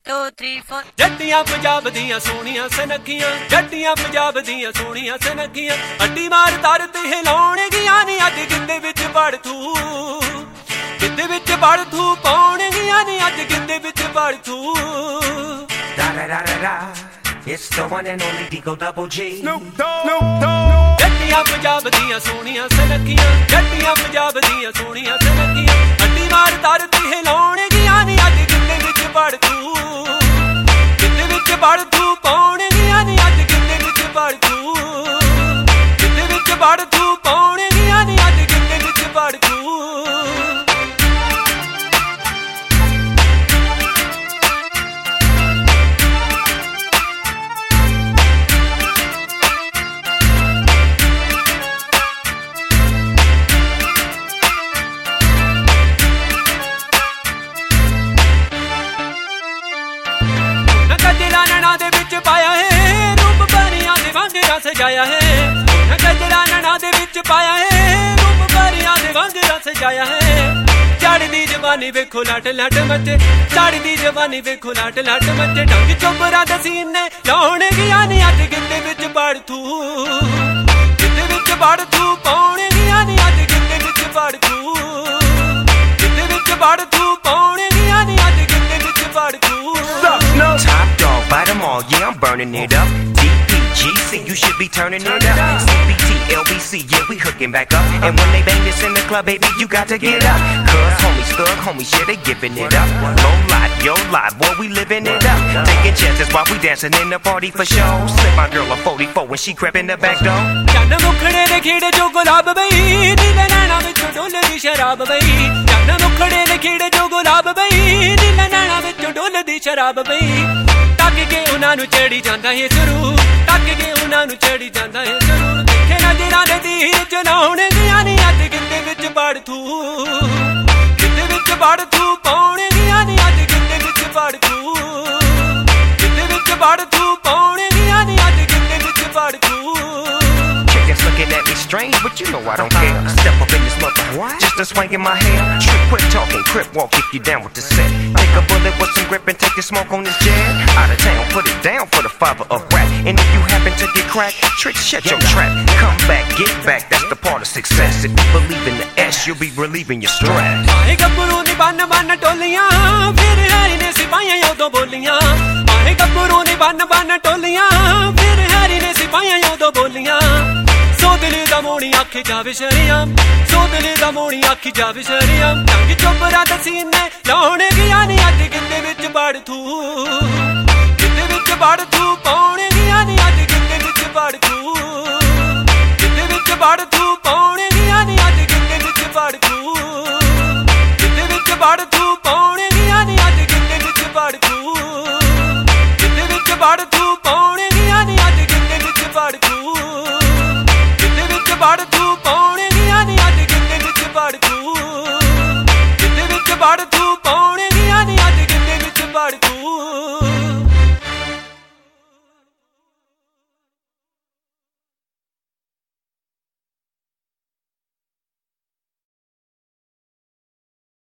2 3 4 ਜੱਟੀਆਂ ਪੰਜਾਬ ਦੀਆਂ ਸੋਹਣੀਆਂ ਸਨੱਖੀਆਂ ਜੱਟੀਆਂ ਪੰਜਾਬ ਦੀਆਂ ਸੋਹਣੀਆਂ ਸਨੱਖੀਆਂ ਅੱਡੀ ਮਾਰ ਦਰ ਤੇ ਹਿਲਾਉਣਗੀਆਂ ਨੀ ਅੱਜ ਗਿੱਧੇ ਵਿੱਚ ਵੜ ਤੂੰ ਗਿੱਧੇ ਵਿੱਚ ਵੜ ਤੂੰ ਪਾਉਣਗੀਆਂ ਨੀ ਅੱਜ ਗਿੱਧੇ ਵਿੱਚ ਵੜ ਤੂੰ Da da da da da. It's the one and only Digo Double G. Snoop Dogg. ਜੱਟੀਆਂ Punjab ਦੀਆਂ ਸੋਹਣੀਆਂ ਸਨੱਖੀਆਂ ਜੱਟੀਆਂ ਪੰਜਾਬ ਦੀਆਂ ਸੋਹਣੀਆਂ ਸਨੱਖੀਆਂ ਅੱਡੀ ਮਾਰ ਦਰ ਤੇ ਹਿਲਾਉਣਗੀਆਂ ਨੀ ਅੱਜ ਗਿੱਧੇ ਵਿੱਚ ਵੜ ਤੂੰ ਗਿੱਧੇ ਵਿੱਚ ਵੜ ਤੂੰ ਪਾਉਣਗੀਆਂ ਨੀ ਅੱਜ ਗਿੱਧੇ ਵਿੱਚ ਵੜ ਤੂੰ ਗਿੱਧੇ ਵਿੱਚ ਵੜ ਤੂੰ ਪਾਉਣਗੀਆਂ ਨੀ ਅੱਜ ਗਿੱਧੇ ਵਿੱਚ ਵੜ ਤੂੰ ਗਜਰਾ ਨੈਣਾ ਦੇ ਵਿੱਚ ਪਾਇਆ ਹੈ ਰੂਪ ਪਰੀਆਂ ਦੇ ਵਾਂਗਰਾਂ ਸਜਾਇਆ ਹੈ ਗਜਰਾ ਨੈਣਾ ਦੇ ਵਿੱਚ ਪਾਇਆ ਹੈ ਰੂਪ ਪਰੀਆਂ ਦੇ ਵਾਂਗਰਾਂ ਸਜਾਇਆ ਹੈ ਚੜ੍ਹਦੀ ਜਵਾਨੀ ਵੇਖੋ ਲੱਟ ਲੱਟ ਮੱਚੇ ਚੜ੍ਹਦੀ ਜਵਾਨੀ ਵੇਖੋ ਲੱਟ ਲੱਟ ਮੱਚੇ ਡੰਗ ਚੁੰਬਰਾਂ ਦੇ ਸੀਨੇ ਲਾਉਣਗੀਆਂ ਨੀ ਅੱਜ ਗਿੱਧੇ ਵਿੱਚ ਵੜ ਤੂੰ ਗਿੱਧੇ ਵਿੱਚ ਵੜ ਤੂੰ ਪਾਉਣਗੀਆਂ ਨੀ ਅੱਜ ਗਿੱਧੇ ਵਿੱਚ ਵੜ ਤੂੰ ਗਿੱਧੇ ਵਿੱਚ ਵੜ ਤੂੰ ਪਾਉਣਗੀਆਂ ਨੀ ਅੱਜ ਗਿੱਧੇ ਵਿੱਚ ਵੜ ਤੂੰ Top dog, bite them all, yeah, I'm burning it up. DPGC, you should be turning it up. CBT, LBC, yeah, we hooking back up. And when they bang this in the club, baby, you got to get up. Cuz homies, thug homies, yeah, they giving it up. Low life, yo life, boy, we living it up. Taking chances while we dancing in the party for show. Slip my girl a 44 when she crept in the back door. ਚੰਨ ਮੁਖੜੇ ਦੇ ਖੇੜੇ ਜੋ ਗੁਲਾਬ ਬਈ ਦਿਲ ਨੈਣਾ ਵਿੱਚੋਂ ਡੋਲਦੀ ਸ਼ਰਾਬ ਬਈ ਚੰਨ ਮੁਖੜੇ ਦੇ ਖੇੜੇ ਜੋ ਗੁਲਾਬ ਬਈ ਦਿਲ ਨੈਣਾ ਵਿੱਚੋਂ ਡੋਲਦੀ ਸ਼ਰਾਬ ਬਈ ਤੱਕ ਕੇ ਉਹਨਾਂ ਨੂੰ ਚੜੀ ਜਾਂਦਾ ਏ ਜ਼ਰੂਰ ਤੱਕ ਕੇ ਉਹਨਾਂ ਨੂੰ ਚੜੀ ਜਾਂਦਾ ਏ ਜ਼ਰੂਰ ਦੇਖੇ ਨਜ਼ਰਾਂ ਦੇ ਤੀਰ ਚਲਾਉਣਗੀਆਂ ਨੀ ਅੱਜ ਗਿੱਧੇ ਵਿੱਚ ਵੜ ਤੂੰ ਗਿੱਧੇ ਵਿੱਚ ਵੜ ਤੂੰ ਪਾਉਣਗੀਆਂ ਨੀ ਅੱਜ ਗਿੱਧੇ ਵਿੱਚ ਵੜ ਤੂੰ ਗਿੱਧੇ ਵਿੱਚ ਵੜ ਤੂੰ ਪਾਉਣਗੀਆਂ ਨੀ ਅੱਜ ਗਿੱਧੇ ਵਿੱਚ ਵੜ ਤੂੰ Chickens looking at me strange, but you know I don't care. Step up in this mother, just a swing in my hair. Trick, quit talking, crip walk if you down with the set. Take a bullet with some grip and take a smoke on this jet. Out of town, put it down for the father of rap. And if you happen to get cracked, trick, shut your trap. Come back, get back, that's the part of success. If you believe in the S, you'll be relieving your stress. ਆਏ ਗੱਭਰੂ ਨੀ ਬੰਨ ਬੰਨ ਟੋਲੀਆਂ ਫਿਰ Harry ਨੇ ਸਿਪਾਹੀਆਂ ਉਦੋਂ ਬੋਲੀਆਂ ਆਏ ਗੱਭਰੂ ਨੀ ਬੰਨ ਬੰਨ ਟੋਲੀਆਂ ਫਿਰ ਹੈਰੀ ਨੇ ਸਿਪਾਹੀਆਂ ਉਦੋਂ ਬੋਲੀਆਂ ਸੋ ਦਿਲ ਦਾ ਮੋਣੀ ਆਖੀ ਜਾਵੇ ਸ਼ਰੀਆਮ ਸੋ ਦਿਲ ਦਾ ਮੋਣੀ ਆਖੀ ਜਾਵੇ ਸ਼ਰੀਆਮ ਟੰਗ ਚੁੰਬਰਾਂ ਦੇ ਸੀਨੇ ਲਾਉਣਗੀਆਂ ਨੀ ਅੱਜ ਗਿੱਧੇ ਵਿੱਚ ਵੜ ਤੂੰ ਗਿੱਧੇ ਵਿੱਚ ਵੜ ਤੂੰ ਪਾਉਣਗੀਆਂ ਨੀ ਅੱਜ ਗਿੱਧੇ ਵਿੱਚ ਵੜ ਤੂੰ ਗਿੱਧੇ ਵਿੱਚ ਵੜ ਤੂੰ ਪਾਉਣਗੀਆਂ ਨੀ ਅੱਜ ਗਿੱਧੇ ਵਿੱਚ ਵੜ ਤੂੰ ਗਿੱਧੇ ਵਿੱਚ ਵੜ ਤੂੰ ਪਾਉਣਗੀਆਂ ਨੀ ਅੱਜ ਗਿੱਧੇ ਵਿੱਚ ਵੜ ਤੂੰ ਗਿੱਧੇ ਵਿੱਚ ਵੜ ਤੂੰ